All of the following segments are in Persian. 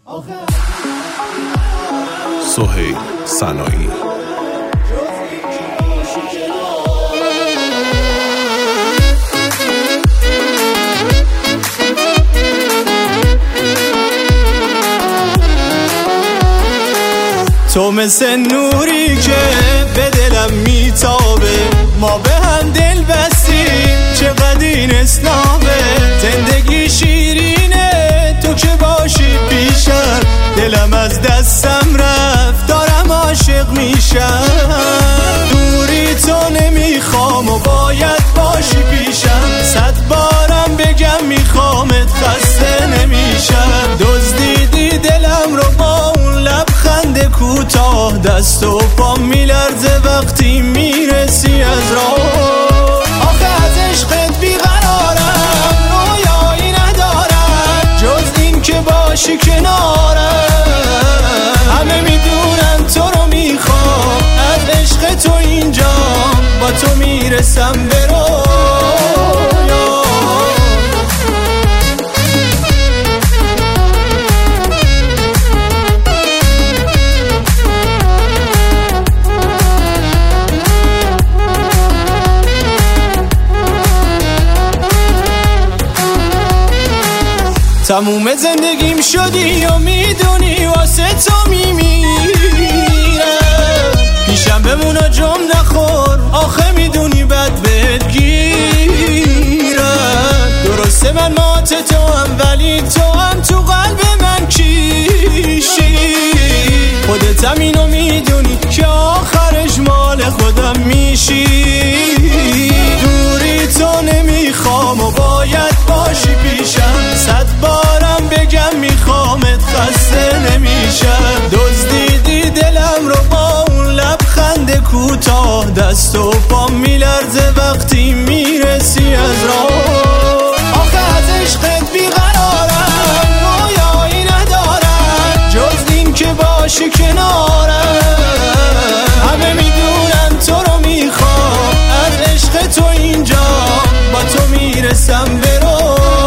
سهیل سنایی. تو مثل نوری که به دلم میتابه، ما به هم دل بستیم چقدر این اسنابه. زندگی شیرینه تو که باشی پیشم، دلم از دستم رفت دارم عاشق میشم. دوری تو نمیخوام و باید باشی پیشم، 100 بارم بگم میخوامت خسته نمیشم. دزدیدی دلم رو با اون لبخند کوتاه، دست و پام میلرزه وقتی میرسی از راه. آخه از عشقت بیقرارم، رویایی ندارم جز این که باشی کنارم. همه میدونن تو رو میخوام، از عشق تو اینجام، با تو میرسم به رویا. تموم زندگیم شدی و میدونی واسه تو میمیرم. پیشم بمون و جم نخور، آخه میدونی بد بهت گیرم. درسته من مات تو هم، ولی تو هم تو قلب من کیشی. خودت هم اینو میدونی که آخرش مال خودم میشی. دوری تو نمیخوام و باید باشی پیشم، 100 بارم بگم میخوامت خسته نمیشم. دزدیدی دلم رو با اون لبخند کوتاه، دست و پام میلرزه وقتی میرسی از راه. آخه از عشقت بیقرارم، رویایی ندارم جز این که باشی کنارم. همه میدونن تو رو میخوام، از عشق تو اینجا، با تو میرسم به رویا.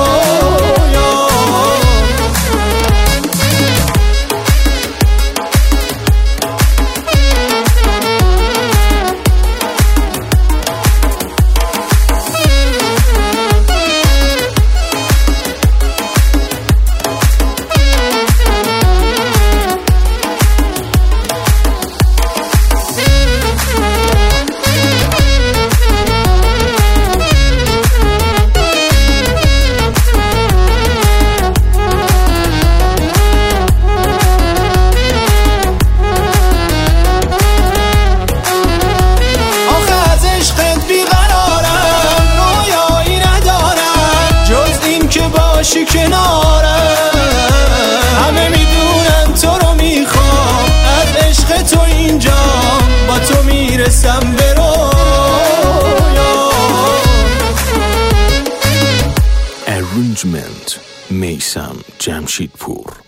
باشی کنارم، همه میدونن تو رو میخوام، از عشق تو اینجا، با تو میرسم به رویا. Arrangement میثم جمشیدپور.